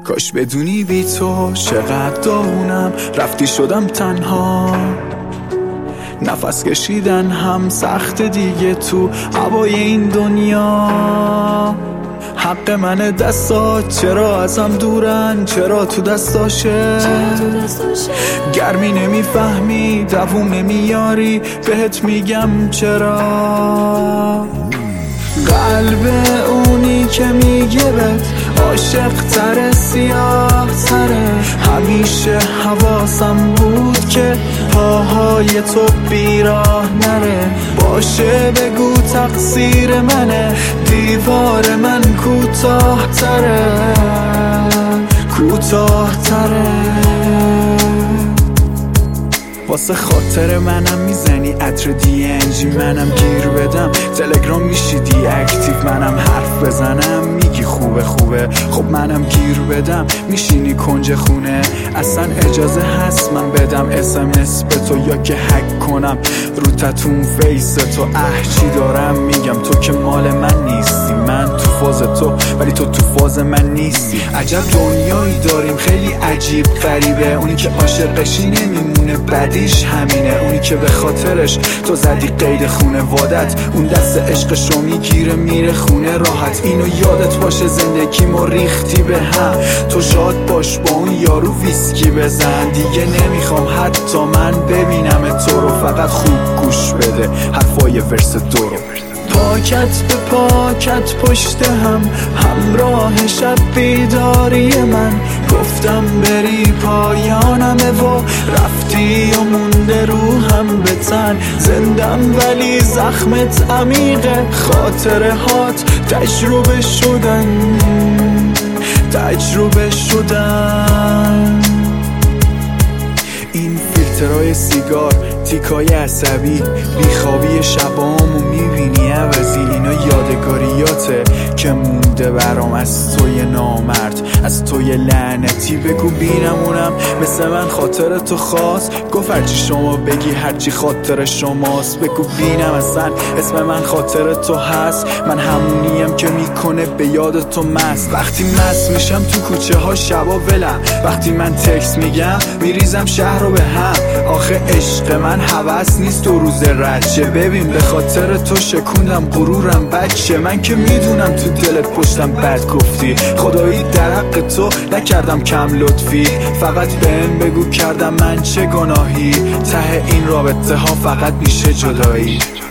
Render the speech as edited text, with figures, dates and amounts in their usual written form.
کاش بدونی بی تو چقدر داغونم، رفتی شدم تنها، نفس کشیدن هم سخت دیگه تو هوای این دنیا. حق منه دستات چرا ازم دورن، چرا تو دستاشه گرمی نمیفهمی دووم نمیاری، بهت میگم چرا. قلب اونی که میگه بهت عاشق تره سیاه تره، همیشه حواسم بود که پاهای تو بیراه نره. باشه بگو تقصیر منه، دیوار من کوتاه تره کوتاه تره. واسه خاطر منم میزنی عطر DNG، منم گیر بدم تلگرام میشیدی اکتیو، منم حرف بزنم میگی خوبه خوبه، خب منم گیر بدم میشینی کنج خونه. اصلا اجازه هست من بدم SMS به تو یا که هک کنم رو تتون فیس تو؟ چی دارم میگم تو که مال من نیستی، من تو فاز تو ولی تو فاز من نیستی. عجب دنیایی داریم خیلی عجیب غریبه، اونی که عاشقشی نمیمونه بدیش همینه، اونی که به خاطرش تو زدی قید خونوادت، اون دست عشقش رو میگیره میره خونه راحت. اینو یادت باشه زندگیمو ریختی به هم، تو شاد باش با اون یارو ویسکی بزن. دیگه نمیخوام حتی من ببینم تو رو، فقط خوب گوش بده حرفای ورس دو رو. پاکت به پاکت پشت هم، همراه شب بیداری من، گفتم بری پایانمه و رفتی و مونده روحم به تن. زندم ولی زخمت عمیقه، خاطره هات تجربه شدن تجربه شدن. این فیلترهای سیگار، تیکای عصبی، بیخوابی شبامو میبینی عوضی، اینا یادگاریاته که مونده برام از توی نامرد، از توی لعنتی. بگو بینمونم مثل من خاطر تو خواست، گفت هرچی شما بگی هرچی خاطر شماست. بگو بینم اصلا اسم من خاطر تو هست، من همونیم که میکنه به یاد تو مست. وقتی مست میشم تو کوچه ها شبا ولم، وقتی من تکست میگم میریزم شهر رو به هم. آخه عشق من هوس نیست دو روز رد شه، ببین به خاطر تو شکوندم غرورم بچه. من که میدونم تو دلت پشتم بد گفتی، خدایی در حق تو نکردم کم لطفی، فقط بهم بگو کردم من چه گناهی، ته این رابطه ها فقط میشه جدایی.